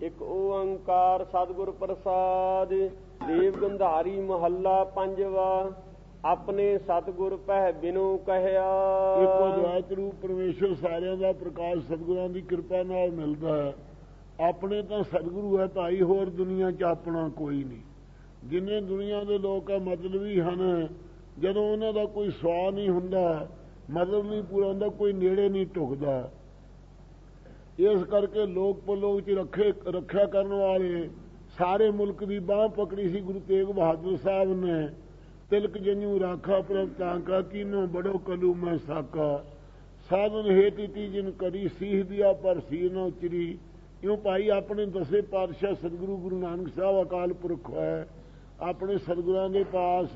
ਇੱਕ ਓੰਕਾਰ ਸਤਿਗੁਰ ਪ੍ਰਸਾਦ। ਦੇਵ ਗੰਧਾਰੀ ਮਹੱਲਾ ਪੰਜਵਾ। ਆਪਣੇ ਸਤਿਗੁਰ ਪਹਿ ਬਿਨੁ ਕਹਿਆ। ਇੱਕੋ ਅਦਵੈਤ ਰੂਪ ਪਰਮੇਸ਼ਰ ਸਾਰਿਆਂ ਦਾ ਪ੍ਰਕਾਸ਼ ਸਤਿਗੁਰਾਂ ਦੀ ਕਿਰਪਾ ਨਾਲ ਮਿਲਦਾ ਹੈ। ਆਪਣੇ ਤਾਂ ਸਤਿਗੁਰੂ ਹੈ ਭਾਈ, ਹੋਰ ਦੁਨੀਆ 'ਚ ਆਪਣਾ ਕੋਈ ਨਹੀਂ। ਜਿੰਨੇ ਦੁਨੀਆ ਦੇ ਲੋਕ ਆ ਮਤਲਬੀ ਹਨ, ਜਦੋਂ ਉਹਨਾਂ ਦਾ ਕੋਈ ਸਵਾਹ ਨਹੀਂ ਹੁੰਦਾ, ਮਤਲਬ ਨਹੀਂ ਪੂਰਾ ਹੁੰਦਾ, ਕੋਈ ਨੇੜੇ ਨਹੀਂ ਢੁਕਦਾ। ਇਸ ਕਰਕੇ ਲੋਕ ਪਲੋਕ 'ਚ ਰੱਖਿਆ ਕਰਨ ਵਾਲੇ ਸਾਰੇ ਮੁਲਕ ਦੀ ਬਾਂਹ ਪਕੜੀ ਸੀ ਗੁਰੂ ਤੇਗ ਬਹਾਦਰ ਸਾਹਿਬ ਨੇ। ਤਿਲਕ ਜਨੂ ਰਾਖਾ ਪ੍ਰਭ ਤਾਂਕਾ, ਕੀਨੋ ਬੜੋ ਕਲੂ ਮੈਂ ਸਾਕਾ। ਸਾਧਨ ਹੇਤੀ ਜਿਨ ਕਰੀ, ਸੀਹ ਦਿਆ ਪਰ ਸੀਹ ਨਾ ਉਚਰੀ। ਇਉਂ ਭਾਈ ਆਪਣੇ ਦਸੇ ਪਾਤਸ਼ਾਹ ਸਤਿਗੁਰੂ ਗੁਰੂ ਨਾਨਕ ਸਾਹਿਬ ਅਕਾਲ ਪੁਰਖ ਹੈ, ਆਪਣੇ ਸਤਿਗੁਰਾਂ ਦੇ ਪਾਸ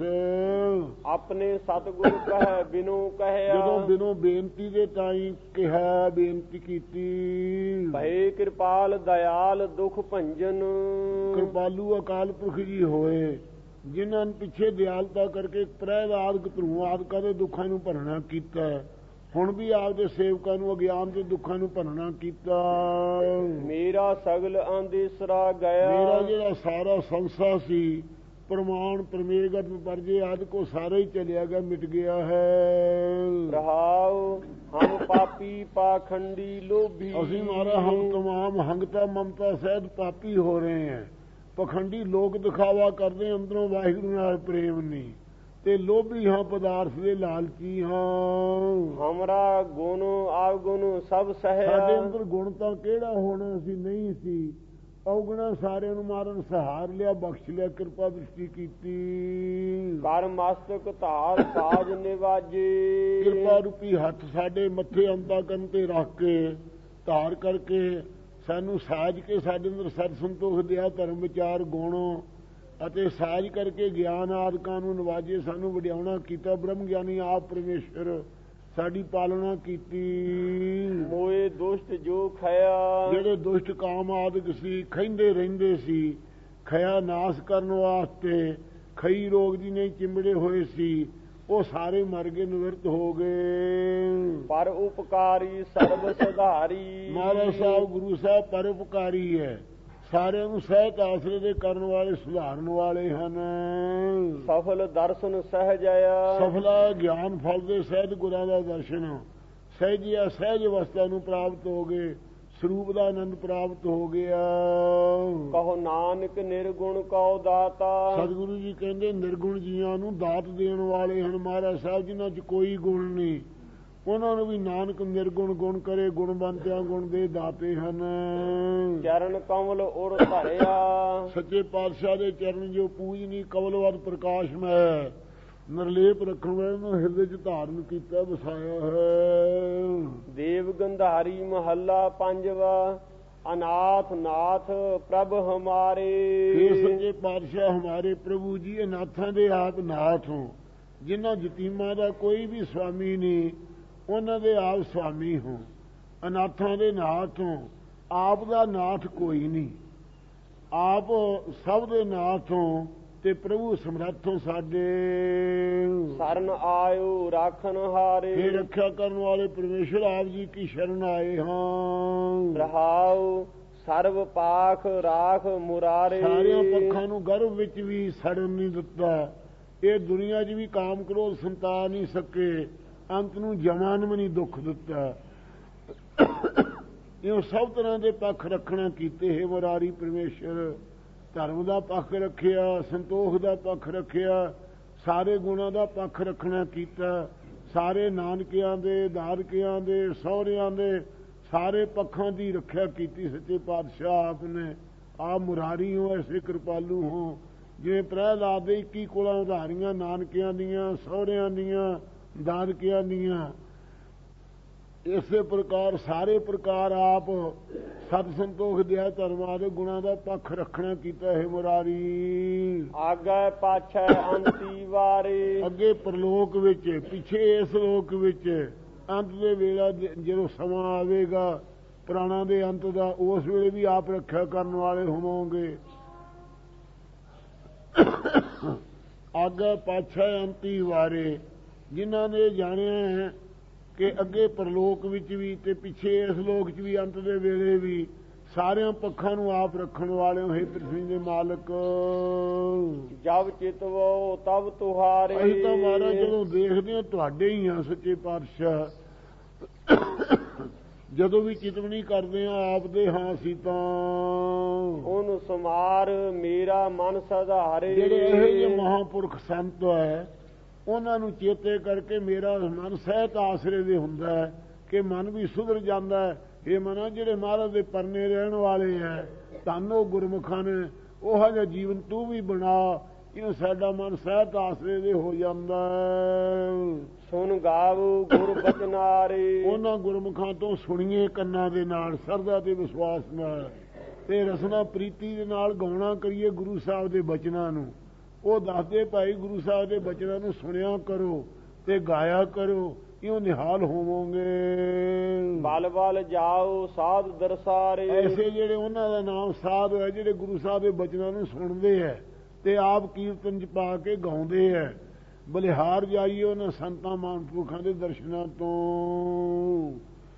ਆਪਣੇ ਸਤਿਗੁਰ ਕਹਿ ਬਿਨੁ ਕਹਿਆ। ਜਦੋਂ ਬਿਨੋਂ ਬੇਨਤੀ ਦੇ ਤਾਈਂ ਕਿਹਾ, ਬੇਨਤੀ ਕੀਤੀ। ਭਏ ਕਿਰਪਾਲ ਦਇਆਲ ਦੁਖ ਭੰਜਨ। ਕਿਰਪਾਲੂ ਅਕਾਲ ਪੁਰਖ ਜੀ ਹੋਏ, ਜਿਨ੍ਹਾਂ ਨੇ ਪਿੱਛੇ ਦਿਆਲਤਾ ਕਰਕੇ ਪ੍ਰਹਿਲਾਦ ਧਰੂ ਆਦਿਕਾਂ ਦੇ ਦੁੱਖਾਂ ਨੂੰ ਭਰਨਾ ਕੀਤਾ। ਹੁਣ ਵੀ ਆਪਦੇ ਸੇਵਕਾਂ ਨੂੰ ਅਗਿਆਨ ਦੇ ਦੁੱਖਾਂ ਨੂੰ ਭਰਨਾ ਕੀਤਾ। ਮੇਰਾ ਸਗਲ ਅੰਦੇਸਰਾ ਗਿਆ। ਮੇਰਾ ਜਿਹੜਾ ਸਾਰਾ ਸੰਸਾ ਸੀ, ਪ੍ਰਮਾਣ ਪ੍ਰਮੇਗਤ ਪਰਜੇ ਆਦਿ ਕੋ ਸਾਰਾ ਹੀ ਚਲਿਆ ਗਿਆ, ਮਿਟ ਗਿਆ ਹੈ। ਰਹਾਉ ਹਮ ਪਾਪੀ ਪਾਖੰਡੀ ਲੋਭੀ। ਅਸੀਂ ਮਾਰਾ ਹਮ ਤਮਾਮ ਹੰਗਤਾ ਮਮਤਾ ਸਹਿਤ ਪਾਪੀ ਹੋ ਰਹੇ हैं। ਪਖੰਡੀ ਲੋਕ ਦਿਖਾਵਾ ਕਰਦੇ, ਅੰਦਰੋਂ ਵਾਹਿਗੁਰੂ ਨਾਲ ਪ੍ਰੇਮ ਨਹੀਂ, ਤੇ ਲੋਭੀ ਹਾਂ, ਪਦਾਰਥ ਦੇ ਲਾਲਚੀ ਹਾਂ। ਹਮਰਾ ਗੁਣ ਆਵਗੁਣ ਸਭ ਸਹਿਆ। ਸਾਡੇ ਅੰਦਰ ਗੁਣ ਤਾਂ ਕਿਹੜਾ ਹੋਣਾ ਸੀ, ਨਹੀਂ ਸੀ। ਔਗਣਾ ਸਾਰਿਆਂ ਨੂੰ ਮਾਰਨ ਸਹਾਰ ਲਿਆ, ਬਖਸ਼ ਲਿਆ, ਕਿਰਪਾ ਦ੍ਰਿਸ਼ਟੀ ਕੀਤੀ। ਕਰ ਮਸਤਕ ਧਾਰ ਸਾਜ ਨਿਵਾਜੇ। ਕਿਰਪਾ ਰੂਪੀ ਹੱਥ ਸਾਡੇ ਮੱਥੇ ਅੰਤਾਕਰਨ ਤੇ ਰੱਖ ਕੇ, ਧਾਰ ਕਰਕੇ ਸਾਨੂੰ ਸਾਜ ਕੇ ਸਾਡੇ ਅੰਦਰ ਸਤ ਸੰਤੋਖ ਦਿਆ, ਧਰਮ ਵਿਚਾਰ ਗੁਣ ਅਤੇ ਸਾਜ ਕਰਕੇ ਗਿਆਨ ਆਦਿਕਾਂ ਨੂੰ ਨਿਵਾਜੇ, ਸਾਨੂੰ ਵਡਿਆਉਣਾ ਕੀਤਾ। ਬ੍ਰਹਮ ਗਿਆਨੀ ਆਪ ਪਰਮੇਸ਼ਰ ਸਾਡੀ ਪਾਲਣਾ ਕੀਤੀ। ਮੋਏ ਦੁਸ਼ਟ ਜੋ ਖਇਆ। ਜਿਹੜੇ ਦੁਸ਼ਟ ਕਾਮ ਆਦਿਕ ਸੀ, ਖਹਿੰਦੇ ਰਹਿੰਦੇ ਸੀ, ਖਇਆ ਨਾਸ ਕਰਨ ਵਾਸਤੇ, ਖਈ ਰੋਗ ਦੀ ਨਹੀਂ ਚਿੰਬੜੇ ਹੋਏ ਸੀ, ਉਹ ਸਾਰੇ ਮਰ ਗਏ, ਨਿਵਰਤ ਹੋ ਗਏ। ਪਰ ਉਪਕਾਰੀ ਸਰਬ ਸੁਧਾਰੀ। ਮਹਾਰਾਜ ਸਾਹਿਬ ਗੁਰੂ ਸਾਹਿਬ ਪਰਉਪਕਾਰੀ ਹੈ, ਸਾਰਿਆਂ ਨੂੰ ਸਹਿਤ ਆਸਰੇ ਦੇ ਕਰਨ ਵਾਲੇ, ਸੁਧਾਰਨ ਵਾਲੇ ਹਨ। ਸਫਲ ਦਰਸ਼ਨ ਸਹਿਜ ਆਇਆ। ਸਫਲਾ ਗਿਆਨ ਫਲ ਦੇ ਸਹਿਤ ਗੁਰਾਂ ਦਾ ਦਰਸ਼ਨ, ਸਹਿਜਿਆ ਸਹਿਜ ਅਵਸਥਾ ਨੂੰ ਪ੍ਰਾਪਤ ਹੋ ਗਏ, ਸਰੂਪ ਦਾ ਆਨੰਦ ਪ੍ਰਾਪਤ ਹੋ ਗਿਆ। ਕਹੋ ਨਾਨਕ ਨਿਰਗੁਣ ਕਉ ਦਾਤਾ। ਸਤਿਗੁਰੂ ਜੀ ਕਹਿੰਦੇ ਨਿਰਗੁਣ ਜੀਆਂ ਨੂੰ ਦਾਤ ਦੇਣ ਵਾਲੇ ਹਨ ਮਹਾਰਾਜ ਸਾਹਿਬ, ਜਿਨ੍ਹਾਂ 'ਚ ਕੋਈ ਗੁਣ ਨਹੀਂ, ਉਹਨਾਂ ਨੂੰ ਵੀ ਨਾਨਕ ਨਿਰਗੁਣ ਗੁਣ ਕਰੇ, ਗੁਣਵੰਤਿਆਂ ਗੁਣ ਦੇ ਦਾਤੇ ਹਨ। ਚਰਨ ਕਮਲ ਉਰ ਧਰਿਆ। ਸੱਚੇ ਪਾਤਸ਼ਾਹ ਦੇ ਚਰਨ ਜੋ ਪੂਜਨੀ ਕਮਲਵਤ ਪ੍ਰਕਾਸ਼ਮੈ, ਨਿਰਲੇਪ ਰੱਖਣ ਵਾਲੇ ਨੂੰ ਹਿਰਦੇ 'ਚ ਧਾਰਨ ਕੀਤਾ, ਵਸਾਇਆ ਹੈ। ਦੇਵ ਗੰਧਾਰੀ ਮਹੱਲਾ ਪੰਜਵਾ। ਅਨਾਥ ਨਾਥ ਪ੍ਰਭ ਹਮਾਰੇ। ਇਹ ਸੱਚੇ ਪਾਤਸ਼ਾਹ ਹਮਾਰੇ ਪ੍ਰਭੂ ਜੀ ਅਨਾਥਾਂ ਦੇ ਆਪ ਨਾਥ ਹੋ। ਜਿਨ੍ਹਾਂ ਯਤੀਮਾਂ ਦਾ ਕੋਈ ਵੀ ਸਵਾਮੀ ਨਹੀਂ, ਉਹਨਾਂ ਦੇ ਆਪ ਸਵਾਮੀ ਹੋ। ਅਨਾਥਾਂ ਦੇ ਨਾਥ ਹੋ, ਆਪ ਦਾ ਨਾਥ ਕੋਈ ਨਹੀਂ, ਆਪ ਸਭ ਦੇ ਨਾਥ ਹੋ, ਤੇ ਪ੍ਰਭੂ ਸਮਰੱਥੋਂ ਸਾਡੇ। ਸਰਨ ਆਇਓ ਰਾਖਨ ਹਾਰੇ। ਇਹ ਰੱਖਿਆ ਕਰਨ ਵਾਲੇ ਪਰਮੇਸ਼ਰ ਆਪ ਜੀ ਕੀ ਸ਼ਰਨ ਆਏ ਹਾਂ। ਰਹਾਉ ਸਰਬ ਪਾਖ ਰਾਖ ਮੁਰਾਰੇ। ਸਾਰਿਆਂ ਪੱਖਾਂ ਨੂੰ ਗਰਭ ਵਿੱਚ ਵੀ ਸੜਨ ਨਹੀਂ ਦਿੱਤਾ। ਇਹ ਦੁਨੀਆ 'ਚ ਵੀ ਕਾਮ ਕ੍ਰੋਧ ਸੰਤਾ ਨਹੀਂ ਸਕੇ, ਅੰਤ ਨੂੰ ਜਮਾਨ ਵੀ ਨਹੀਂ ਦੁੱਖ ਦਿੱਤਾ। ਇਹ ਸਭ ਤਰ੍ਹਾਂ ਦੇ ਪੱਖ ਰੱਖਣਾ ਕੀਤੇ ਹੈ ਮੁਰਾਰੀ ਪਰਮੇਸ਼ਰ। ਧਰਮ ਦਾ ਪੱਖ ਰੱਖਿਆ, ਸੰਤੋਖ ਦਾ ਪੱਖ ਰੱਖਿਆ, ਸਾਰੇ ਗੁਣਾਂ ਦਾ ਪੱਖ ਰੱਖਣਾ ਕੀਤਾ। ਸਾਰੇ ਨਾਨਕਿਆਂ ਦੇ, ਦਾਦਕਿਆਂ ਦੇ, ਸਹੁਰਿਆਂ ਦੇ, ਸਾਰੇ ਪੱਖਾਂ ਦੀ ਰੱਖਿਆ ਕੀਤੀ ਸੱਚੇ ਪਾਤਸ਼ਾਹ ਆਪ ਨੇ। ਆਪ ਮੁਰਾਰੀ ਹੋ, ਐਸੇ ਕਿਰਪਾਲੂ ਹੋ। ਜਿਵੇਂ ਪ੍ਰਹਿਲਾਦ ਦੇ 21 ਕੁਲਾਂ ਉਧਾਰੀਆਂ, ਨਾਨਕਿਆਂ ਦੀਆਂ, ਸਹੁਰਿਆਂ ਦੀਆਂ, ਦਾਦਕਿਆਂ ਦੀਆਂ, ਇਸੇ ਪ੍ਰਕਾਰ ਸਾਰੇ ਪ੍ਰਕਾਰ ਆਪ ਸਤ ਸੰਤੋਖ ਦਿਆ, ਧਰਮਾਂ ਦੇ ਗੁਣਾਂ ਦਾ ਪੱਖ ਰੱਖਣਾ ਕੀਤਾ ਹੈ ਮੁਰਾਰੀ। ਆਗੇ ਪਾਛੈ ਅੰਤੀ ਵਾਰੇ। ਅੱਗੇ ਪ੍ਰਲੋਕ ਵਿੱਚ, ਪਿੱਛੇ ਇਸ ਲੋਕ ਵਿੱਚ, ਅੰਤ ਦੇ ਵੇਲਾ ਜਦੋਂ ਸਮਾਂ ਆਵੇਗਾ ਪ੍ਰਾਣਾਂ ਦੇ ਅੰਤ ਦਾ, ਉਸ ਵੇਲੇ ਵੀ ਆਪ ਰੱਖਿਆ ਕਰਨ ਵਾਲੇ ਹੋਵੋਗੇ। ਆਗੇ ਪਾਛੈ ਅੰਤੀ ਵਾਰੇ, ਜਿਨ੍ਹਾਂ ਨੇ ਜਾਣਿਆ ਹੈ ਕਿ ਅੱਗੇ ਪ੍ਰਲੋਕ ਵਿੱਚ ਵੀ ਤੇ ਪਿੱਛੇ ਇਸ ਲੋਕ 'ਚ ਵੀ, ਅੰਤ ਦੇ ਵੇਲੇ ਵੀ ਸਾਰਿਆਂ ਪੱਖਾਂ ਨੂੰ ਆਪ ਰੱਖਣ ਵਾਲਿਓ, ਹੇ ਪ੍ਰਿਥਵੀ ਦੇ ਮਾਲਕ। ਜਬ ਚਿਤਵੋ ਤਬ ਤੁਹਾਰੇ। ਅਸੀਂ ਤਾਂ ਮਹਾਰਾਜ ਜਦੋਂ ਦੇਖਦੇ ਹਾਂ ਤੁਹਾਡੇ ਹੀ ਆ ਸੱਚੇ ਪਾਤਸ਼ਾਹ। ਜਦੋਂ ਵੀ ਚਿਤਵਣੀ ਕਰਦੇ ਹਾਂ ਆਪ ਦੇ ਹਾਂ ਅਸੀਂ ਤਾਂ। ਉਹਨ ਸਮਾਰ ਮੇਰਾ ਮਨ ਸਧਾਰੇ। ਜਿਹੜੇ ਇਹ ਜਿਹੇ ਮਹਾਂਪੁਰਖ ਸੰਤ ਹੈ ਉਹਨਾਂ ਨੂੰ ਚੇਤੇ ਕਰਕੇ ਮੇਰਾ ਮਨ ਸਹਿਤ ਆਸਰੇ ਦੇ ਹੁੰਦਾ ਹੈ ਕਿ ਮਨ ਵੀ ਸੁਧਰ ਜਾਂਦਾ ਹੈ। ਇਹ ਮਨਾਂ ਜਿਹੜੇ ਮਹਾਰਾਜ ਦੇ ਪਰਨੇ ਰਹਿਣ ਵਾਲੇ ਹੈ, ਧੰਨ ਉਹ ਗੁਰਮੁਖਾਂ ਨੇ, ਉਹੋ ਜਿਹਾ ਜੀਵਨ ਤੂੰ ਵੀ ਬਣਾ, ਕਿਉਂ ਸਾਡਾ ਮਨ ਸਹਿਤ ਆਸਰੇ ਦੇ ਹੋ ਜਾਂਦਾ ਹੈ। ਸੁਣ ਗਾਵੋ ਗੁਰ ਬਚਨਾਰੇ। ਉਹਨਾਂ ਗੁਰਮੁਖਾਂ ਤੋਂ ਸੁਣੀਏ ਕੰਨਾਂ ਦੇ ਨਾਲ, ਸਰਦਾ ਤੇ ਵਿਸ਼ਵਾਸ ਨਾਲ, ਤੇ ਰਸਨਾ ਪ੍ਰੀਤੀ ਦੇ ਨਾਲ ਗਾਉਣਾ ਕਰੀਏ ਗੁਰੂ ਸਾਹਿਬ ਦੇ ਬਚਨਾਂ ਨੂੰ। ਉਹ ਦੱਸਦੇ ਭਾਈ ਗੁਰੂ ਸਾਹਿਬ ਦੇ ਬਚਨਾਂ ਨੂੰ ਸੁਣਿਆ ਕਰੋ ਤੇ ਗਾਇਆ ਕਰੋ, ਕਿਉਂ ਨਿਹਾਲ ਹੋਵੋਗੇ। ਬਲ ਬਲ ਜਾਓ ਸਾਧ ਦਰਸਾਰੇ। ਐਸੇ ਜਿਹੜੇ ਉਹਨਾਂ ਦਾ ਨਾਮ ਸਾਧ ਹੈ, ਜਿਹੜੇ ਗੁਰੂ ਸਾਹਿਬ ਦੇ ਬਚਨਾਂ ਨੂੰ ਸੁਣਦੇ ਹੈ ਤੇ ਆਪ ਕੀਰਤਨ ਚ ਪਾ ਕੇ ਗਾਉਂਦੇ ਹੈ। ਬਲਿਹਾਰ ਜਾਈਏ ਉਹਨਾਂ ਸੰਤਾਂ ਮਹਾਂਪੁਰਖਾਂ ਦੇ ਦਰਸ਼ਨਾਂ ਤੋਂ।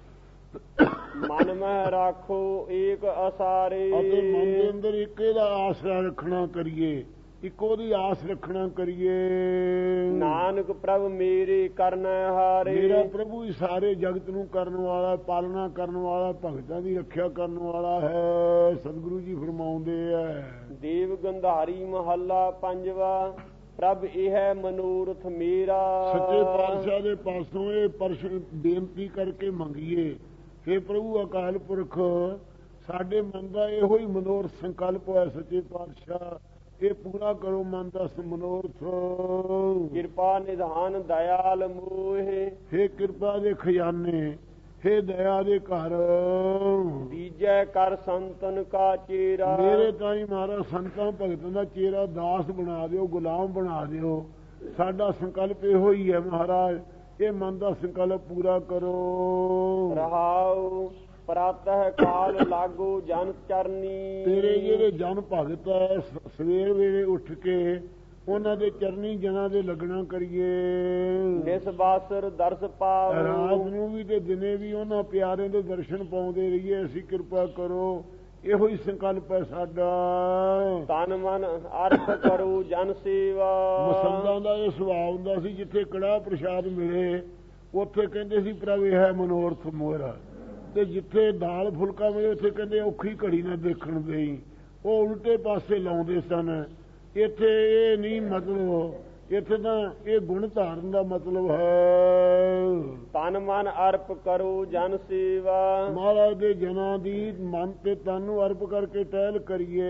ਮਨ ਮਹਿ ਰਾਖੋ ਏਕ ਅਸਾਰੇ। ਅਤੇ ਮਨ ਦੇ ਅੰਦਰ ਇੱਕ ਇਹਦਾ ਆਸਰਾ ਰੱਖਣਾ ਕਰੀਏ, ਇੱਕ ਉਹਦੀ ਆਸ ਰੱਖਣਾ ਕਰੀਏ। ਨਾਨਕ ਪ੍ਰਭ ਮੇਰੇ ਕਰਨ ਹਾਰੇ। ਮੇਰਾ ਪ੍ਰਭੂ ਹੀ ਸਾਰੇ ਜਗਤ ਨੂੰ ਕਰਨ ਵਾਲਾ, ਪਾਲਣਾ ਕਰਨ ਵਾਲਾ, ਭਗਤਾਂ ਦੀ ਰੱਖਿਆ ਕਰਨ ਵਾਲਾ ਹੈ। ਸਤਿਗੁਰੂ ਜੀ ਫਰਮਾਉਂਦੇ ਹੈ। ਦੇਵ ਗੰਧਾਰੀ ਮਹੱਲਾ ਪੰਜਵਾ। ਪ੍ਰਭ ਇਹ ਹੈ ਮਨੋਰਥ ਮੇਰਾ। ਸੱਚੇ ਪਾਤਸ਼ਾਹ ਦੇ ਪਾਸੋਂ ਇਹ ਪ੍ਰਸ਼ਨ ਬੇਨਤੀ ਕਰਕੇ ਮੰਗੀਏ, ਹੇ ਪ੍ਰਭੂ ਅਕਾਲ ਪੁਰਖ, ਸਾਡੇ ਮਨ ਦਾ ਇਹੋ ਹੀ ਮਨੋਰਥ ਸੰਕਲਪ ਹੈ। ਸੱਚੇ ਪਾਤਸ਼ਾਹ ਇਹ ਪੂਰਾ ਕਰੋ ਮਨ ਦਾ ਮਨੋਰਥ। ਕਿਰਪਾ ਨਿਧਾਨ ਦਇਆਲ ਮੋਹਿ। ਹੇ ਕਿਰਪਾ ਦੇ ਖਜ਼ਾਨੇ, ਹੇ ਦਇਆ ਦੇ ਘਰ। ਦੀਜੈ ਕਰ ਸੰਤਨ ਕਾ ਚੇਰਾ। ਮੇਰੇ ਤਾਈਂ ਮਹਾਰਾਜ ਸੰਤਾਂ ਭਗਤਾਂ ਦਾ ਚੇਰਾ ਦਾਸ ਬਣਾ ਦਿਓ, ਗੁਲਾਮ ਬਣਾ ਦਿਓ। ਸਾਡਾ ਸੰਕਲਪ ਇਹੋ ਹੀ ਹੈ ਮਹਾਰਾਜ, ਇਹ ਮਨ ਦਾ ਸੰਕਲਪ ਪੂਰਾ ਕਰੋ। ਰਹਾਉ ਪ੍ਰਾਤਹ ਕਾਲ ਲਾਗੋ ਜਨ ਚਰਨੀ। ਤੇਰੇ ਜਿਹੜੇ ਜਨ ਭਗਤ ਹੈ ਸਵੇਰ ਵੇਲੇ ਉੱਠ ਕੇ ਉਹਨਾਂ ਦੇ ਚਰਨੀ ਜਨਾਂ ਦੇ ਲੱਗਣਾ ਕਰੀਏ। ਨਿਸ ਬਾਸਰ ਦਰਸ ਪਾਓ। ਰਾਤ ਨੂੰ ਵੀ ਤੇ ਦਿਨੇ ਵੀ ਉਹਨਾਂ ਪਿਆਰਿਆਂ ਦੇ ਦਰਸ਼ਨ ਪਾਉਂਦੇ ਰਹੀਏ। ਅਸੀਂ ਕਿਰਪਾ ਕਰੋ, ਇਹੋ ਹੀ ਸੰਕਲਪ ਹੈ ਸਾਡਾ। ਤਨ ਮਨ ਅਰਪ ਕਰੋ ਜਨ ਸੇਵਾ। ਮਸੰਦਾਂ ਦਾ ਇਹ ਸੁਭਾਅ ਹੁੰਦਾ ਸੀ, ਜਿੱਥੇ ਕੜਾਹ ਪ੍ਰਸ਼ਾਦ ਮਿਲੇ ਉੱਥੇ ਕਹਿੰਦੇ ਸੀ ਪ੍ਰਭ ਇਹ ਹੈ ਮਨੋਰਥ ਮੋਰਾ, ਤੇ ਜਿੱਥੇ ਦਾਲ ਫੁਲਕਾ ਮਿਲੇ ਉੱਥੇ ਕਹਿੰਦੇ ਔਖੀ ਘੜੀ ਨਾ ਦੇਖਣ ਦੇਈ। ਉਹ ਉਲਟੇ ਪਾਸੇ ਲਾਉਂਦੇ ਸਨ। ਇੱਥੇ ਇਹ ਨਹੀਂ ਮਤਲਬ, ਇੱਥੇ ਤਾਂ ਇਹ ਗੁਣ ਧਾਰਨ ਦਾ ਮਤਲਬ ਹੈ। ਤਨ ਮਨ ਅਰਪ ਕਰੋ ਜਨ ਸੇਵਾ। ਮਹਾਰਾਜ ਦੇ ਜਨਾਂ ਦੀ ਮਨ ਤੇ ਤਨ ਨੂੰ ਅਰਪ ਕਰਕੇ ਟਹਿਲ ਕਰੀਏ,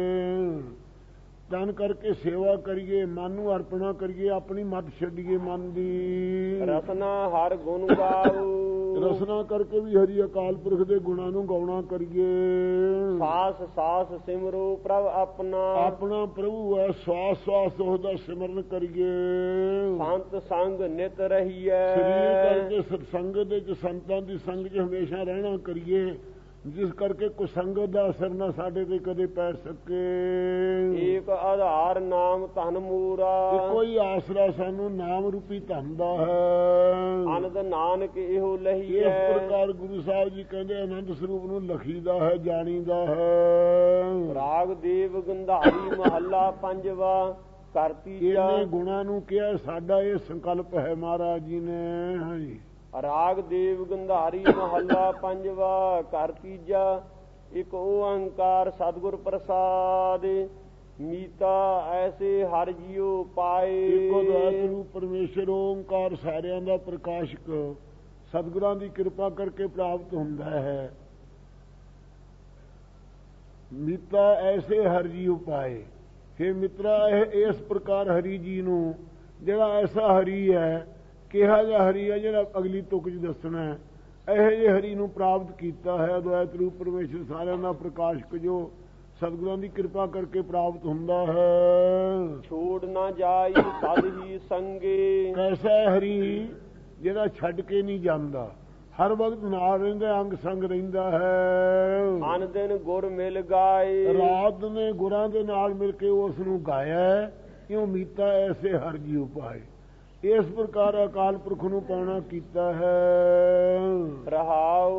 ਤਨ ਕਰਕੇ ਸੇਵਾ ਕਰੀਏ, ਮਨ ਨੂੰ ਅਰਪਣਾ ਕਰੀਏ, ਆਪਣੀ ਮਤ ਛੱਡੀਏ ਮਨ ਦੀ। ਰਸਨਾ ਹਰ ਗੁਣ ਗਾਓ। ਰਸਨਾ ਕਰਕੇ ਵੀ ਹਰੀ ਅਕਾਲ ਪੁਰਖ ਦੇ ਗੁਣਾਂ ਨੂੰ ਗਾਉਣਾ ਕਰੀਏ। ਸਾਸ ਸਾਸ ਸਿਮਰੋ ਪ੍ਰਭ ਆਪਣਾ। ਆਪਣਾ ਪ੍ਰਭੂ ਹੈ, ਸਵਾਸ ਸਵਾਸ ਉਹਦਾ ਸਿਮਰਨ ਕਰੀਏ। ਸੰਤ ਸੰਗ ਨਿਤ ਰਹੀਐ। ਸਰੀਰ ਕਰਕੇ ਸਤਸੰਗ ਦੇ ਚ ਸੰਤਾਂ ਦੀ ਸੰਗ ਚ ਹਮੇਸ਼ਾ ਰਹਿਣਾ ਕਰੀਏ, ਜਿਸ ਕਰਕੇ ਕੋਈ ਸੰਗਤ ਦਾ ਅਸਰ ਨਾ ਸਾਡੇ ਤੇ ਕਦੇ ਪੈ ਸਕੇ। ਏਕ ਆਧਾਰ ਨਾਮ ਧਨ ਮੂਰਾ। ਕੋਈ ਆਸਰਾ ਸਾਨੂੰ ਨਾਮ ਰੂਪੀ ਧਨ ਦਾ ਹੈ। ਅਨੰਦ ਨਾਨਕ ਇਹੋ ਲਹੀਐ। ਇਸ ਪ੍ਰਕਾਰ ਗੁਰੂ ਸਾਹਿਬ ਜੀ ਕਹਿੰਦੇ ਆਨੰਦ ਸਰੂਪ ਨੂੰ ਲਖੀਦਾ ਹੈ, ਜਾਣੀਦਾ ਹੈ। ਰਾਗ ਦੇਵ ਗੰਧਾਰੀ ਮਹੱਲਾ ਪੰਜਵਾ। ਕਰਤੀ ਇਹਨੇ ਗੁਣਾਂ ਨੂੰ ਕਿਹਾ, ਸਾਡਾ ਇਹ ਸੰਕਲਪ ਹੈ ਮਹਾਰਾਜ ਜੀ ਨੇ। ਹਾਂਜੀ। ਰਾਗ ਦੇਵ ਗੰਧਾਰੀ ਮਹੱਲਾ ਪੰਜਵਾ। ਘਰ ਤੀਜਾ। ਇੱਕ ਓੰਕਾਰ ਸਤਿਗੁਰ ਪ੍ਰਸਾਦ। ਮੀਤਾ ਐਸੇ ਹਰਿ ਜੀਉ ਪਾਏ। ਇੱਕੋ ਦਾਤ ਰੂਪ ਪਰਮੇਸ਼ਰ ਓੰਕਾਰ ਸਾਰਿਆਂ ਦਾ ਪ੍ਰਕਾਸ਼ਕ ਸਤਿਗੁਰਾਂ ਦੀ ਕਿਰਪਾ ਕਰਕੇ ਪ੍ਰਾਪਤ ਹੁੰਦਾ ਹੈ। ਮੀਤਾ ਐਸੇ ਹਰਿ ਜੀਉ ਪਾਏ। ਹੇ ਮਿੱਤਰਾ, ਇਹ ਇਸ ਪ੍ਰਕਾਰ ਹਰੀ ਜੀ ਨੂੰ, ਜਿਹੜਾ ਐਸਾ ਹਰੀ ਹੈ, ਕਿਹਾ ਜਿਹਾ ਹਰੀ ਹੈ ਜਿਹੜਾ ਅਗਲੀ ਤੁਕ 'ਚ ਦੱਸਣਾ ਹੈ, ਇਹੋ ਜਿਹੇ ਹਰੀ ਨੂੰ ਪ੍ਰਾਪਤ ਕੀਤਾ ਹੈ। ਅਦਵੈਤ ਰੂਪ ਪਰਮੇਸ਼ਰ ਸਾਰਿਆਂ ਦਾ ਪ੍ਰਕਾਸ਼ਕ ਜੋ ਸਤਿਗੁਰਾਂ ਦੀ ਕਿਰਪਾ ਕਰਕੇ ਪ੍ਰਾਪਤ ਹੁੰਦਾ ਹੈ। ਛੋੜ ਨਾ ਜਾਈ ਸਦ ਹੀ ਸੰਗੇ। ਕੈਸਾ ਹੈ ਹਰੀ, ਜਿਹੜਾ ਛੱਡ ਕੇ ਨਹੀਂ ਜਾਂਦਾ, ਹਰ ਵਕਤ ਨਾਲ ਰਹਿੰਦਾ, ਅੰਗ ਸੰਗ ਰਹਿੰਦਾ ਹੈ। ਅਨ ਦਿਨ ਗੁਰ ਮਿਲ ਗਾਏ। ਰਾਤ ਨੇ ਗੁਰਾਂ ਦੇ ਨਾਲ ਮਿਲ ਕੇ ਉਸ ਨੂੰ ਗਾਇਆ। ਕਿਉਂ ਮੀਤਾ ਐਸੇ ਹਰਿ ਜੀਉ ਪਾਏ। ਇਸ ਪ੍ਰਕਾਰ ਅਕਾਲ ਪੁਰਖ ਨੂੰ ਪਾਉਣਾ ਕੀਤਾ ਹੈ। ਰਹਾਉ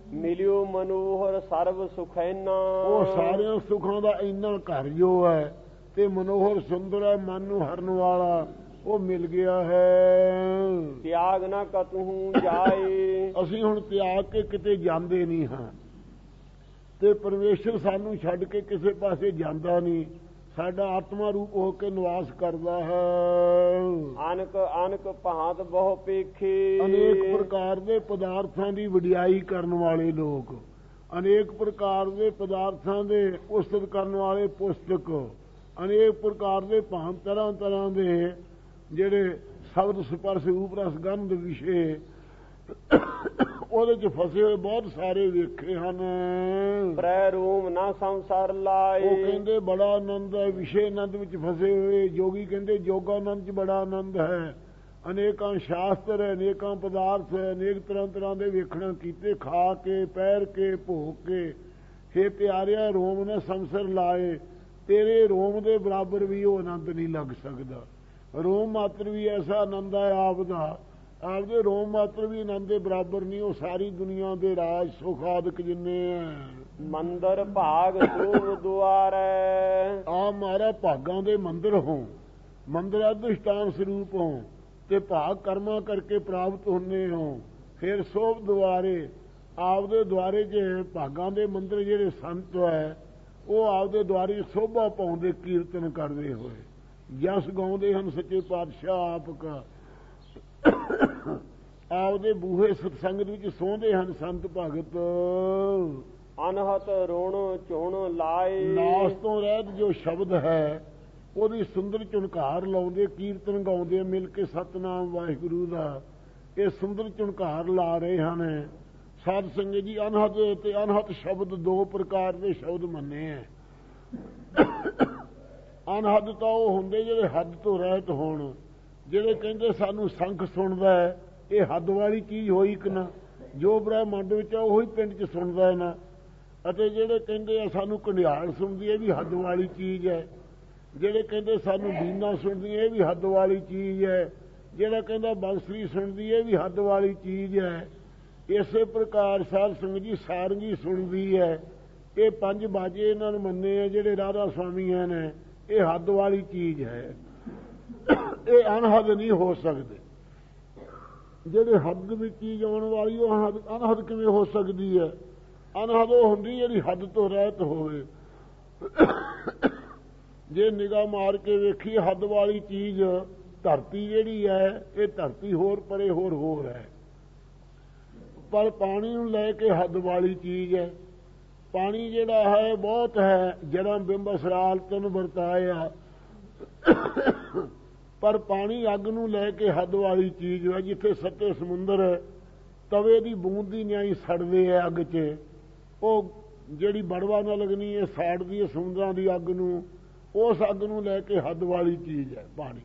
ਮਿਲਿਓ ਮਨੋਹਰ ਸਰਬ ਸੁਖੈਨਾ। ਉਹ ਸਾਰਿਆਂ ਸੁੱਖਾਂ ਦਾ ਇੰਨਾ ਘਰ ਜੋ ਹੈ ਤੇ ਮਨੋਹਰ ਸੁੰਦਰ ਹੈ, ਮਨ ਨੂੰ ਹਰਨ ਵਾਲਾ ਉਹ ਮਿਲ ਗਿਆ ਹੈ। ਤਿਆਗ ਨਾ ਕਤਹੂ ਜਾਏ। ਅਸੀਂ ਹੁਣ ਤਿਆਗ ਕੇ ਕਿਤੇ ਜਾਂਦੇ ਨਹੀਂ ਹਾਂ ਤੇ ਪਰਮੇਸ਼ਰ ਸਾਨੂੰ ਛੱਡ ਕੇ ਕਿਸੇ ਪਾਸੇ ਜਾਂਦਾ ਨਹੀਂ, ਸਾਡਾ ਆਤਮਾ ਰੂਪ ਹੋ ਕੇ ਨਿਵਾਸ ਕਰਦਾ ਹੈ। ਅਨਕ ਅਨਕ ਭਾਂਤ ਬਹੁ ਪੇਖੇ। ਅਨੇਕ ਪ੍ਰਕਾਰ ਦੇ ਪਦਾਰਥਾਂ ਦੀ ਵਡਿਆਈ ਕਰਨ ਵਾਲੇ ਲੋਕ, ਅਨੇਕ ਪ੍ਰਕਾਰ ਦੇ ਪਦਾਰਥਾਂ ਦੇ ਉਸਤਤ ਕਰਨ ਵਾਲੇ ਪੁਸਤਕ, ਅਨੇਕ ਪ੍ਰਕਾਰ ਦੇ ਭਾਂਤ ਤਰ੍ਹਾਂ ਤਰ੍ਹਾਂ ਦੇ ਜਿਹੜੇ ਸ਼ਬਦ ਸਪਰਸ਼ ਰੂਪ ਰਸ ਗੰਧ ਵਿਸ਼ੇ ਉਹਦੇ ਚ ਫਸੇ ਹੋਏ ਬਹੁਤ ਸਾਰੇ ਵੇਖੇ ਹਨ। ਪ੍ਰੈ ਰੂਮ ਨਾ ਸੰਸਾਰ ਲਾਏ। ਉਹ ਕਹਿੰਦੇ ਬੜਾ ਆਨੰਦ ਹੈ ਵਿਸ਼ੇ ਆਨੰਦ ਵਿੱਚ ਫਸੇ ਹੋਏ। ਜੋਗੀ ਕਹਿੰਦੇ ਜੋਗਾਨੰਦ ਚ ਬੜਾ ਆਨੰਦ ਹੈ। ਅਨੇਕਾਂ ਸ਼ਾਸਤਰ ਹੈ, ਅਨੇਕਾਂ ਪਦਾਰਥ ਹੈ, ਅਨੇਕ ਤਰ੍ਹਾਂ ਤਰ੍ਹਾਂ ਦੇ ਵੇਖਣਾ ਕੀਤੇ, ਖਾ ਕੇ ਪਹਿਰ ਕੇ ਭੋਗ ਕੇ। ਹੇ ਪਿਆਰਿਆ ਰੋਮ ਨਾ ਸੰਸਾਰ ਲਾਏ, ਤੇਰੇ ਰੋਮ ਦੇ ਬਰਾਬਰ ਵੀ ਉਹ ਆਨੰਦ ਨਹੀਂ ਲੱਗ ਸਕਦਾ। ਰੋਮ ਮਾਤਰ ਵੀ ਐਸਾ ਆਨੰਦ ਹੈ ਆਪ ਦਾ, ਆਪਦੇ ਰੋਮ ਮਾਤਰ ਵੀ ਆਨੰਦ ਦੇ ਬਰਾਬਰ ਨਹੀਂ। ਉਹ ਸਾਰੀ ਦੁਨੀਆ ਦੇ ਰਾਜ ਸੁਖ ਆਦਿਕ ਜਿੰਨੇ ਹੈ। ਮੰਦਰ ਭਾਗ ਸੋਭ ਦੁਆਰ ਆ ਮਾਰਾ ਭਾਗਾਂ ਦੇ ਮੰਦਰ ਹੋ, ਮੰਦਰ ਅਧਿਸ਼ਟਾਨ ਸਰੂਪ ਹੋ ਤੇ ਭਾਗ ਕਰਮਾਂ ਕਰਕੇ ਪ੍ਰਾਪਤ ਹੁੰਨੇ ਹੋ। ਫਿਰ ਸੋਭ ਦੁਆਰੇ, ਆਪਦੇ ਦੁਆਰੇ 'ਚ ਭਾਗਾਂ ਦੇ ਮੰਦਰ ਜਿਹੜੇ ਸੰਤ ਹੈ ਉਹ ਆਪਦੇ ਦੁਆਰੇ ਸੋਭਾ ਪਾਉਂਦੇ ਕੀਰਤਨ ਕਰਦੇ ਹੋਏ, ਜਸ ਗਾਉਂਦੇ ਹਨ ਸੱਚੇ ਪਾਤਸ਼ਾਹ ਆਪ ਕਾ। ਆਪਦੇ ਬੂਹੇ ਸਤਸੰਗ ਵਿੱਚ ਸੋਂਦੇ ਹਨ ਸੰਤ ਭਗਤ। ਅਨਹਤ ਰੋਣ ਝੁਣ ਲਾਏ। ਨਾਸ ਤੋਂ ਰਹਿਤ ਜੋ ਸ਼ਬਦ ਹੈ ਉਹਦੀ ਸੁੰਦਰ ਝੁਨਕਾਰ ਲਾਉਂਦੇ, ਕੀਰਤਨ ਗਾਉਂਦੇ ਮਿਲ ਕੇ ਸਤਨਾਮ ਵਾਹਿਗੁਰੂ ਦਾ। ਇਹ ਸੁੰਦਰ ਝੁਨਕਾਰ ਲਾ ਰਹੇ ਹਨ ਸਾਧ ਸੰਗਤ ਜੀ। ਅਨਹਤ ਤੇ ਅਨਹਤ ਸ਼ਬਦ ਦੋ ਪ੍ਰਕਾਰ ਦੇ ਸ਼ਬਦ ਮੰਨੇ ਹੈ। ਅਨਹਦ ਤਾਂ ਉਹ ਹੁੰਦੇ ਜਿਹੜੇ ਹੱਦ ਤੋਂ ਰਹਿਤ ਹੋਣ, ਜਿਹੜੇ ਕਹਿੰਦੇ ਸਾਨੂੰ ਸੰਖ ਸੁਣਦਾ ਹੈ, ਇਹ ਹੱਦ ਵਾਲੀ ਚੀਜ਼ ਹੋਈ ਕਿ ਨਾ, ਜੋ ਬ੍ਰਹਮੰਡ ਵਿੱਚ ਆ ਉਹੀ ਪਿੰਡ 'ਚ ਸੁਣਦਾ ਹੈ ਨਾ। ਅਤੇ ਜਿਹੜੇ ਕਹਿੰਦੇ ਆ ਸਾਨੂੰ ਘੰਡਿਆਲ ਸੁਣਦੀ, ਇਹ ਵੀ ਹੱਦ ਵਾਲੀ ਚੀਜ਼ ਹੈ। ਜਿਹੜੇ ਕਹਿੰਦੇ ਸਾਨੂੰ ਬੀਨਾ ਸੁਣਦੀ, ਇਹ ਵੀ ਹੱਦ ਵਾਲੀ ਚੀਜ਼ ਹੈ। ਜਿਹੜਾ ਕਹਿੰਦਾ ਬੰਸਰੀ ਸੁਣਦੀ, ਇਹ ਵੀ ਹੱਦ ਵਾਲੀ ਚੀਜ਼ ਹੈ। ਇਸੇ ਪ੍ਰਕਾਰ ਸਾਧ ਸੰਗਤ ਜੀ ਸਾਰੰਗੀ ਸੁਣਦੀ ਹੈ। ਇਹ ਪੰਜ ਬਾਜੇ ਇਹਨਾਂ ਨੂੰ ਮੰਨੇ ਆ ਜਿਹੜੇ ਰਾਧਾ ਸਵਾਮੀਆਂ ਨੇ, ਇਹ ਹੱਦ ਵਾਲੀ ਚੀਜ਼ ਹੈ। ਇਹ ਅਨਹਦ ਨਹੀਂ ਹੋ ਸਕਦੇ। ਜਿਹੜੇ ਹੱਦ ਵਿੱਚ ਚੀਜ਼ ਆਉਣ ਵਾਲੀ ਉਹ ਅਨਹਦ ਕਿਵੇਂ ਹੋ ਸਕਦੀ ਹੈ? ਅਨਹਦ ਉਹ ਹੁੰਦੀ ਜਿਹੜੀ ਹੱਦ ਤੋਂ ਰਹਿਤ ਹੋਵੇ। ਜੇ ਨਿਗਾਹ ਮਾਰ ਕੇ ਵੇਖੀ ਹੱਦ ਵਾਲੀ ਚੀਜ਼ ਧਰਤੀ ਜਿਹੜੀ ਹੈ, ਇਹ ਧਰਤੀ ਹੋਰ ਪਰੇ ਹੋਰ ਹੈ। ਪਰ ਪਾਣੀ ਨੂੰ ਲੈ ਕੇ ਹੱਦ ਵਾਲੀ ਚੀਜ਼ ਹੈ। ਪਾਣੀ ਜਿਹੜਾ ਹੈ ਬਹੁਤ ਹੈ, ਜੜਾਂ ਬਿੰਬ ਸਰਾਲ ਤਨ ਵਰਤਾਇਆ। ਪਰ ਪਾਣੀ ਅੱਗ ਨੂੰ ਲੈ ਕੇ ਹੱਦ ਵਾਲੀ ਚੀਜ਼ ਹੈ। ਜਿੱਥੇ ਸੱਤੇ ਸਮੁੰਦਰ ਤਵੇ ਦੀ ਬੂੰਦ ਦੀ ਨਿਆਈ ਸੜਦੇ ਹੈ ਅੱਗ 'ਚ, ਉਹ ਜਿਹੜੀ ਬੜਵਾ ਨਾ ਲੱਗਣੀ ਹੈ ਸਾੜਦੀ ਹੈ ਸਮੁੰਦਰਾਂ ਦੀ ਅੱਗ ਨੂੰ, ਉਸ ਅੱਗ ਨੂੰ ਲੈ ਕੇ ਹੱਦ ਵਾਲੀ ਚੀਜ਼ ਹੈ ਪਾਣੀ।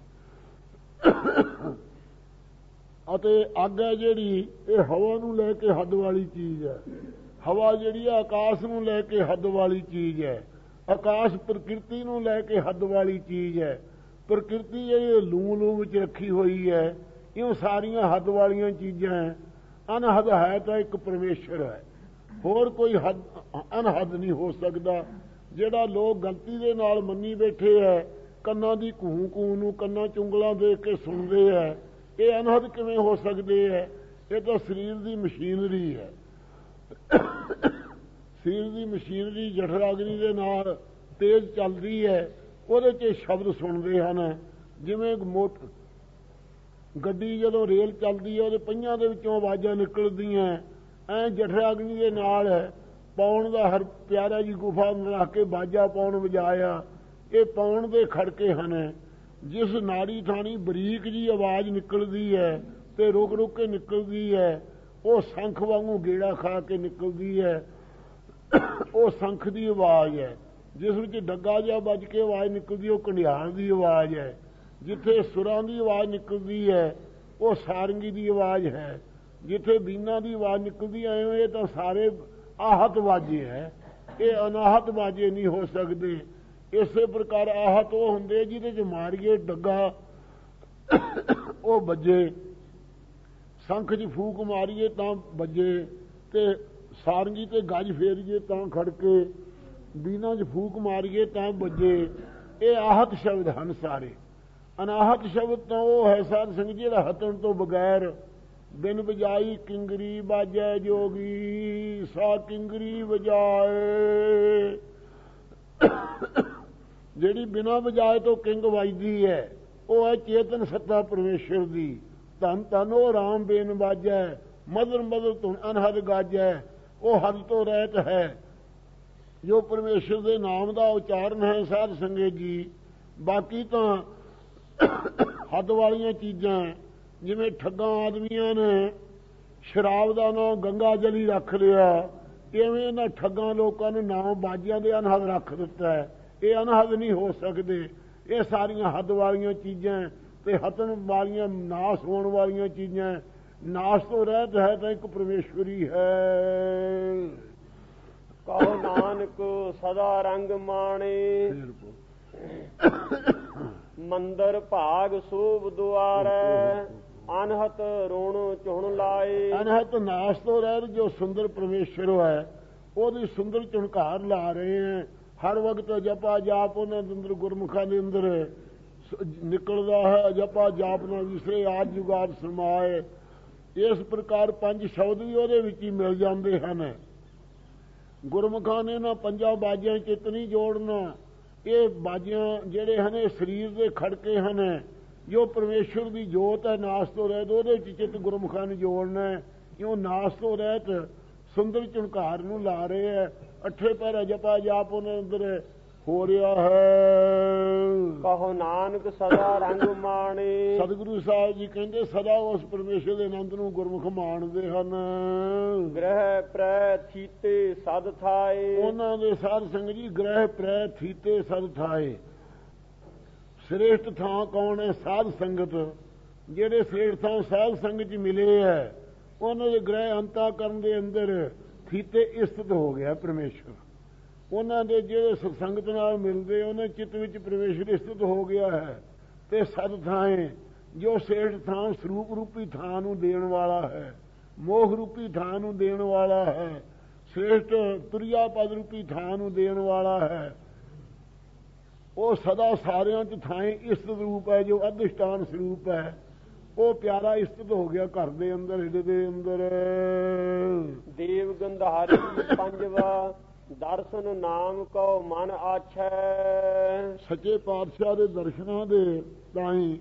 ਅਤੇ ਅੱਗ ਹੈ ਜਿਹੜੀ ਇਹ ਹਵਾ ਨੂੰ ਲੈ ਕੇ ਹੱਦ ਵਾਲੀ ਚੀਜ਼ ਹੈ। ਹਵਾ ਜਿਹੜੀ ਹੈ ਆਕਾਸ਼ ਨੂੰ ਲੈ ਕੇ ਹੱਦ ਵਾਲੀ ਚੀਜ਼ ਹੈ। ਆਕਾਸ਼ ਪ੍ਰਕਿਰਤੀ ਨੂੰ ਲੈ ਕੇ ਹੱਦ ਵਾਲੀ ਚੀਜ਼ ਹੈ। ਪ੍ਰਕਿਰਤੀ ਇਹ ਲੂ ਵਿੱਚ ਰੱਖੀ ਹੋਈ ਹੈ। ਇਹ ਸਾਰੀਆਂ ਹੱਦ ਵਾਲੀਆਂ ਚੀਜ਼ਾਂ ਹੈ। ਅਨਹਦ ਹੈ ਤਾਂ ਇੱਕ ਪਰਮੇਸ਼ਰ ਹੈ, ਹੋਰ ਕੋਈ ਹੱਦ ਅਨਹਦ ਨਹੀਂ ਹੋ ਸਕਦਾ। ਜਿਹੜਾ ਲੋਕ ਗਲਤੀ ਦੇ ਨਾਲ ਮੰਨੀ ਬੈਠੇ ਹੈ, ਕੰਨਾਂ ਦੀ ਕੂੰ ਨੂੰ ਕੰਨਾਂ ਚੁੰਗਲਾਂ ਦੇ ਕੇ ਸੁਣਦੇ ਹੈ, ਇਹ ਅਨਹਦ ਕਿਵੇਂ ਹੋ ਸਕਦੇ ਹੈ? ਇਹ ਤਾਂ ਸਰੀਰ ਦੀ ਮਸ਼ੀਨਰੀ ਹੈ। ਸਰੀਰ ਦੀ ਮਸ਼ੀਨਰੀ ਜਠਰਾਗਨੀ ਦੇ ਨਾਲ ਤੇਜ਼ ਚੱਲਦੀ ਹੈ, ਉਹਦੇ 'ਚ ਸ਼ਬਦ ਸੁਣਦੇ ਹਨ। ਜਿਵੇਂ ਗੱਡੀ ਜਦੋਂ ਰੇਲ ਚੱਲਦੀ ਹੈ ਉਹਦੇ ਪਹੀਆਂ ਦੇ ਵਿੱਚੋਂ ਆਵਾਜ਼ਾਂ ਨਿਕਲਦੀਆਂ, ਐਂ ਜਠਰਾਗਨੀ ਦੇ ਨਾਲ ਪਾਉਣ ਦਾ ਹਰ ਪਿਆਰਾ ਜੀ ਗੁਫਾ ਰੱਖ ਕੇ ਬਾਜਾ ਪਾਉਣ ਵਜਾਇਆ, ਇਹ ਪਾਉਣ ਦੇ ਖੜਕੇ ਹਨ। ਜਿਸ ਨਾੜੀ ਥਾਣੀ ਬਰੀਕ ਜੀ ਆਵਾਜ਼ ਨਿਕਲਦੀ ਹੈ ਤੇ ਰੁਕ ਰੁਕ ਕੇ ਨਿਕਲਦੀ ਹੈ, ਉਹ ਸੰਖ ਵਾਂਗੂ ਗੇੜਾ ਖਾ ਕੇ ਨਿਕਲਦੀ ਹੈ। ਉਹ ਸੰਖ ਦੀ ਆਵਾਜ਼ ਹੈ। ਜਿਸ ਵਿੱਚ ਡੱਗਾ ਜਿਹਾ ਵੱਜ ਕੇ ਆਵਾਜ਼ ਨਿਕਲਦੀ, ਉਹ ਘੰਡਿਆਲ ਦੀ ਆਵਾਜ਼ ਹੈ। ਜਿੱਥੇ ਸੁਰਾਂ ਦੀ ਆਵਾਜ਼ ਨਿਕਲਦੀ ਹੈ, ਉਹ ਸਾਰੰਗੀ ਦੀ ਆਵਾਜ਼ ਹੈ। ਜਿੱਥੇ ਬੀਨਾ ਦੀ ਆਵਾਜ਼ ਨਿਕਲਦੀ ਹੈ, ਇਹ ਤਾਂ ਸਾਰੇ ਆਹਤ ਵਾਜੇ ਹੈ। ਇਹ ਅਨਾਹਤ ਵਾਜੇ ਨਹੀਂ ਹੋ ਸਕਦੇ। ਇਸੇ ਪ੍ਰਕਾਰ ਆਹਤ ਉਹ ਹੁੰਦੇ ਜਿਹਦੇ 'ਚ ਮਾਰੀਏ ਡੱਗਾ ਉਹ ਵੱਜੇ, ਸੰਖ 'ਚ ਫੂਕ ਮਾਰੀਏ ਤਾਂ ਵੱਜੇ, ਤੇ ਸਾਰੰਗੀ ਤੇ ਗੱਜ ਫੇਰੀਏ ਤਾਂ ਖੜਕੇ, ਬੀਨਾਂ 'ਚ ਫੂਕ ਮਾਰੀਏ ਤਾਂ ਵੱਜੇ। ਇਹ ਆਹਤ ਸ਼ਬਦ ਹਨ ਸਾਰੇ। ਅਨਾਹਤ ਸ਼ਬਦ ਤਾਂ ਉਹ ਹੈ ਸਾਧ ਸੰਗਤ ਜਿਹੜਾ ਹਤਨ ਤੋਂ ਬਗੈਰ ਬਿਨ ਵਜਾਈ ਕਿੰਗਰੀ ਬਾਜੈ ਜੋਗੀ, ਸਾ ਕਿੰਗਰੀ ਵਜਾਏ। ਜਿਹੜੀ ਬਿਨਾਂ ਵਜਾਏ ਤੋਂ ਕਿੰਗ ਵੱਜਦੀ ਹੈ ਉਹ ਹੈ ਚੇਤਨ ਸੱਤਾ ਪਰਮੇਸ਼ਰ ਦੀ। ਧੰਨ ਧੰਨ ਉਹ ਰਾਮ ਬੇਨ ਬਾਜੈ, ਮਦਰ ਮਦਰ ਧੁਨ ਅਨਹਦ ਗਾਜੈ। ਉਹ ਹੱਦ ਤੋਂ ਰਹਿਤ ਹੈ ਜੋ ਪਰਮੇਸ਼ਰ ਦੇ ਨਾਮ ਦਾ ਉਚਾਰਨ ਹੈ ਸਾਧ ਸੰਗਤ ਜੀ। ਬਾਕੀ ਤਾਂ ਹੱਦ ਵਾਲੀਆਂ ਚੀਜ਼ਾਂ, ਜਿਵੇਂ ਠੱਗਾਂ ਆਦਮੀਆਂ ਨੇ ਸ਼ਰਾਬ ਦਾ ਨਾਮ ਗੰਗਾ ਜਲੀ ਰੱਖ ਲਿਆ, ਇਵੇਂ ਇਹਨਾਂ ਠੱਗਾਂ ਲੋਕਾਂ ਨੇ ਨਾਮ ਬਾਜਿਆਂ ਦੇ ਅਨਹਦ ਰੱਖ ਦਿੱਤਾ ਹੈ। ਇਹ ਅਨਹਦ ਨਹੀਂ ਹੋ ਸਕਦੇ। ਇਹ ਸਾਰੀਆਂ ਹੱਦ ਵਾਲੀਆਂ ਚੀਜ਼ਾਂ ਤੇ ਹਤਨ ਵਾਲੀਆਂ, ਨਾਸ ਹੋਣ ਵਾਲੀਆਂ ਚੀਜ਼ਾਂ। ਨਾਸ ਤੋਂ ਰਹਿਤ ਹੈ ਤਾਂ ਇੱਕ ਪਰਮੇਸ਼ਵਰੀ ਹੈ। ਕਹੋ ਨਾਨਕ ਸਦਾ ਰੰਗ ਮਾਣੇ, ਮੰਦਰ ਭਾਗ ਸੋਭ ਦੁਆਰੈ। ਅਨਹਤ ਰੋਣ ਚੁਣ ਲਾਏ। ਅਨਹਤ ਨਾਸ ਤੋਂ ਰਹਿਤ ਜੋ ਸੁੰਦਰ ਪਰਮੇਸ਼ਰ ਹੈ ਉਹਦੀ ਸੁੰਦਰ ਝੁਣਕਾਰ ਲਾ ਰਹੇ ਹੈ। ਹਰ ਵਕਤ ਜਪਾ ਜਾਪ ਉਹਨਾਂ ਦੇ ਅੰਦਰ, ਗੁਰਮੁਖਾਂ ਦੇ ਅੰਦਰ ਨਿਕਲਦਾ ਹੈ। ਜਪਾ ਜਾਪ ਨਾ ਵਿਸਰੇ ਆਦ ਜੁਗਾਦ ਸਮਾਏ। ਇਸ ਪ੍ਰਕਾਰ ਪੰਜ ਸ਼ਬਦ ਵੀ ਉਹਦੇ ਵਿੱਚ ਹੀ ਮਿਲ ਜਾਂਦੇ ਹਨ। ਗੁਰਮੁਖਾਂ ਨੇ ਨਾ ਪੰਜਾਂ ਬਾਜਿਆਂ ਚਿੱਤ ਨਹੀਂ ਜੋੜਨਾ। ਇਹ ਬਾਜਿਆਂ ਜਿਹੜੇ ਹਨ ਇਹ ਸਰੀਰ ਦੇ ਖੜਕੇ ਹਨ। ਜੋ ਪਰਮੇਸ਼ਰ ਦੀ ਜੋਤ ਹੈ ਨਾਸ ਤੋਂ ਰਹਿਤ, ਉਹਦੇ ਵਿੱਚ ਚਿੱਤ ਗੁਰਮੁਖਾਂ ਨੂੰ ਜੋੜਨਾ। ਕਿਉਂ ਨਾਸ ਤੋਂ ਰਹਿਤ ਸੁੰਦਰ ਝੁਣਕਾਰ ਨੂੰ ਲਾ ਰਹੇ ਹੈ। ਅੱਠੇ ਪਹਿਰਾ ਜਪਾ ਜਾਪ ਉਹਨਾਂ ਅੰਦਰ ਹੋ ਰਿਹਾ ਹੈ। ਕਹੋ ਨਾਨਕ ਸਦਾ ਰੰਗ ਮਾਣੇ। ਸਤਿਗੁਰੂ ਸਾਹਿਬ ਜੀ ਕਹਿੰਦੇ ਸਦਾ ਉਸ ਪਰਮੇਸ਼ਰ ਦੇ ਆਨੰਦ ਨੂੰ ਗੁਰਮੁਖ ਮਾਣਦੇ ਹਨ। ਗ੍ਰਹਿ ਪ੍ਰੈ ਥੀਤੇ ਸਦ ਥਾਏ। ਉਹਨਾਂ ਦੇ ਸਾਧ ਸੰਗਤ ਜੀ ਗ੍ਰਹਿ ਪ੍ਰੈ ਥੀਤੇ ਸਦ ਥਾਏ। ਸ੍ਰੇਸ਼ਟ ਥਾਂ ਕੌਣ ਹੈ? ਸਾਧ ਸੰਗਤ। ਜਿਹੜੇ ਸ੍ਰੇਸ਼ਟ ਥਾਂ ਸਾਧ ਸੰਗਤ 'ਚ ਮਿਲੇ ਹੈ ਉਹਨਾਂ ਦੇ ਗ੍ਰਹਿ ਅੰਤਾ ਕਰਨ ਦੇ ਅੰਦਰ ਥੀਤੇ ਇਸਤਿਤ ਹੋ ਗਿਆ ਪਰਮੇਸ਼ਰ। ਉਹਨਾਂ ਦੇ ਜਿਹੜੇ ਸਤਸੰਗਤ ਨਾਲ ਮਿਲਦੇ ਉਹਨਾਂ ਚਿੱਤ ਵਿੱਚ ਪਰਮੇਸ਼ਰ ਇਸਤਿਤ ਹੋ ਗਿਆ ਹੈ। ਤੇ ਸਦ ਥਾਏ ਜੋ ਸ੍ਰੇਸ਼ਟ ਥਾਂ ਸਰੂਪ ਰੂਪੀ ਥਾਂ ਨੂੰ ਦੇਣ ਵਾਲਾ ਹੈ, ਮੋਹ ਰੂਪੀ ਥਾਂ ਨੂੰ ਦੇਣ ਵਾਲਾ ਹੈ, ਸ੍ਰੇਸ਼ਟ ਤੁਰਿਆ ਪਦ ਰੂਪੀ ਥਾਂ ਨੂੰ ਦੇਣ ਵਾਲਾ ਹੈ। ਉਹ ਸਦਾ ਸਾਰਿਆਂ 'ਚ ਥਾਂ ਇਸਤਿਤ ਰੂਪ ਹੈ ਜੋ ਅਧਿਸ਼ਟਾਨ ਸਰੂਪ ਹੈ। ਉਹ ਪਿਆਰਾ ਇਸਤਿਤ ਹੋ ਗਿਆ ਘਰ ਦੇ ਅੰਦਰ, ਹਿਰਦੇ ਦੇ ਅੰਦਰ। ਦੇਵ ਗੰਧਾਰੀ ਪੰਜਵਾ ਦਰਸ਼ਨ ਨਾਮ ਕਉ ਮਨ ਆਛੈ। ਸੱਚੇ ਪਾਤਸ਼ਾਹ ਦੇ ਦਰਸ਼ਨਾਂ ਦੇ ਤਾਈਂ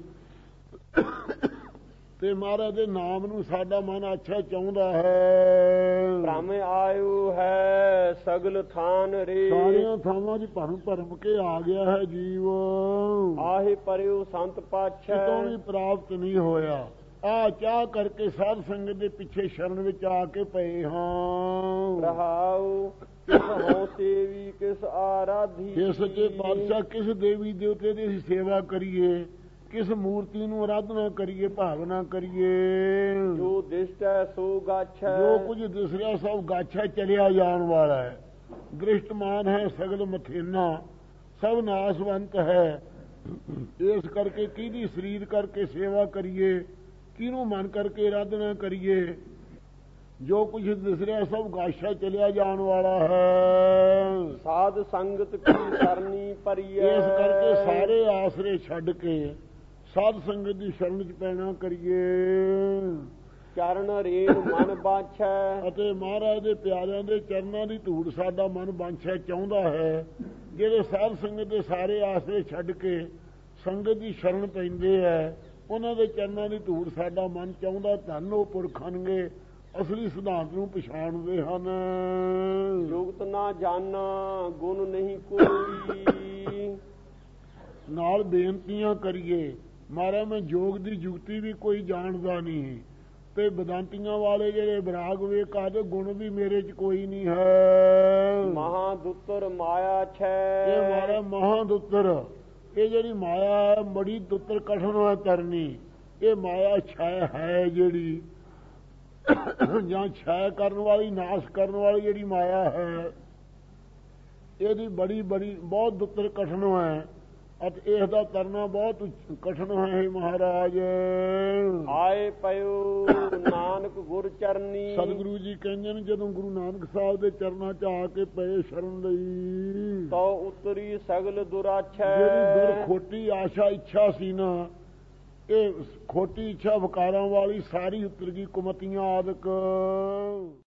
ਤੇ ਮਹਾਰਾਜ ਦੇ ਨਾਮ ਨੂੰ ਸਾਡਾ ਮਨ ਆਛਾ ਚਾਹੁੰਦਾ ਹੈ। ਭ੍ਰਮ ਆਇਓ ਹੈ ਸਗਲ ਥਾਨ ਰੇ। ਸਾਰੀਆਂ ਥਾਵਾਂ 'ਚ ਭਰਮ ਕੇ ਆ ਗਿਆ ਹੈ ਜੀਵ। ਆਹੇ ਪਰਿਓ ਸੰਤ ਪਾਛੈ। ਕਿਤੋਂ ਵੀ ਪ੍ਰਾਪਤ ਨਹੀਂ ਹੋਇਆ। ਆ ਚਾਹ ਕਰਕੇ ਸਾਧ ਸੰਗਤ ਦੇ ਪਿੱਛੇ ਸ਼ਰਨ ਵਿੱਚ ਆ ਕੇ ਪਏ ਹਾਂ। ਰਹਾਉ ਕਿਸ ਹੋ ਸੇਵੀ ਕਿਸ ਆਰਾਧੀ। ਇਹ ਸੱਚੇ ਪਾਤਸ਼ਾਹ ਕਿਸ ਦੇਵੀ ਦੇਵਤੇ ਦੀ ਅਸੀਂ ਸੇਵਾ ਕਰੀਏ, ਕਿਸ ਮੂਰਤੀ ਨੂੰ ਆਰਾਧਨਾ ਕਰੀਏ, ਭਾਵਨਾ ਕਰੀਏ। ਜੋ ਦਿਸ਼ਟੈ ਸੋ ਗਾਛੈ। ਜੋ ਕੁਝ ਦਿਸ ਰਿਹਾ ਸਭ ਗਾਛਾ ਚਲਿਆ ਜਾਣ ਵਾਲਾ ਹੈ। ਦ੍ਰਿਸ਼ਟਮਾਨ ਹੈ ਸਗਲ ਮਥੇਨਾ, ਸਭ ਨਾਸਵੰਤ ਹੈ। ਇਸ ਕਰਕੇ ਕਿਹਦੀ ਸਰੀਰ ਕਰਕੇ ਸੇਵਾ ਕਰੀਏ, ਕਿਹਨੂੰ ਮਨ ਕਰਕੇ ਆਰਾਧਨਾ ਕਰੀਏ। ਜੋ ਕੁਝ ਦਿਸ ਰਿਹਾ ਸਭ ਗਾਛਾ ਚਲਿਆ ਜਾਣ ਵਾਲਾ ਹੈ। ਸਾਧ ਸੰਗਤ ਕੀ ਸਰਨੀ ਪਰੀਐ। ਇਸ ਕਰਕੇ ਸਾਰੇ ਆਸਰੇ ਛੱਡ ਕੇ ਸਾਧ ਸੰਗਤ ਦੀ ਸ਼ਰਨ 'ਚ ਪੈਣਾ ਕਰੀਏ। ਚਰਨ ਰੇਣ ਮਨ ਬਾਛੈ। ਅਤੇ ਮਹਾਰਾਜ ਦੇ ਪਿਆਰਿਆਂ ਦੇ ਚਰਨਾਂ ਦੀ ਧੂੜ ਸਾਡਾ ਮਨ ਬਾਛੈ ਚਾਹੁੰਦਾ ਹੈ। ਜਿਹੜੇ ਸਾਧ ਸੰਗਤ ਦੇ ਸਾਰੇ ਆਸਰੇ ਛੱਡ ਕੇ ਸੰਗਤ ਦੀ ਸ਼ਰਨ ਪੈਂਦੇ ਹੈ ਉਹਨਾਂ ਦੇ ਚਰਨਾਂ ਦੀ ਧੂੜ ਸਾਡਾ ਮਨ ਚਾਹੁੰਦਾ। ਧੰਨ ਉਹ ਪੁਰਖ ਹਨਗੇ ਅਸਲੀ ਸਿਧਾਂਤ ਨੂੰ ਪਛਾਣਦੇ ਹਨ। ਜੁਗਤ ਨਾ ਜਾਣਾ ਗੁਣ ਨਹੀਂ ਕੋਈ। ਨਾਲ ਬੇਨਤੀਆਂ ਕਰੀਏ ਮਹਾਰਾਜ ਮੈਂ ਜੋਗ ਦੀ ਜੁਗਤੀ ਵੀ ਕੋਈ ਜਾਣਦਾ ਨਹੀਂ ਤੇ ਬਦਾਂਤੀਆਂ ਵਾਲੇ ਜਿਹੜੇ ਬਰਾਗ ਵੇਖ ਆਦੇ ਗੁਣ ਵੀ ਮੇਰੇ 'ਚ ਕੋਈ ਨਹੀਂ ਹੈ। ਮਹਾਦੁੱਤਰ ਮਾਇਆ ਛੈ। ਇਹ ਮਹਾਰਾਜ ਮਹਾਦੁੱਤਰ, ਇਹ ਜਿਹੜੀ ਮਾਇਆ ਹੈ ਬੜੀ ਦੁੱਤਰ ਕਠਨ ਹੈ ਕਰਨੀ। ਇਹ ਮਾਇਆ ਛਾਇਆ ਹੈ ਜਿਹੜੀ ਜਾਂ ਛਾਇਆ ਕਰਨ ਵਾਲੀ, ਨਾਸ਼ ਕਰਨ ਵਾਲੀ ਜਿਹੜੀ ਮਾਇਆ ਹੈ ਇਹਦੀ ਬੜੀ ਬਹੁਤ ਦੁੱਤਰ ਕਠਨ ਹੈ। ਅਤੇ ਇਸ ਦਾ ਤਰਨਾ ਬਹੁਤ ਕਠਿਨ ਹੈ ਮਹਾਰਾਜ। ਆਏ ਪਇਓ ਨਾਨਕ ਗੁਰ ਚਰਨੀ। ਸਤਿਗੁਰੂ ਜੀ ਕਹਿੰਦੇ ਨੇ ਜਦੋਂ ਗੁਰੂ ਨਾਨਕ ਸਾਹਿਬ ਦੇ ਚਰਨਾਂ 'ਚ ਆ ਕੇ ਪਏ ਸ਼ਰਨ ਲਈ, ਤੋ ਉਤਰੀ ਸਗਲ ਦੁਰਾਛੈ। ਜਿਹੜੀ ਦੁਰ ਖੋਟੀ ਆਸ਼ਾ ਇੱਛਾ ਸੀ ਨਾ, ਇਹ ਖੋਟੀ ਇੱਛਾ ਵਿਕਾਰਾਂ ਵਾਲੀ ਸਾਰੀ ਉਤਰ ਗਈ, ਕੁਮਤੀਆਂ ਆਦਿਕ।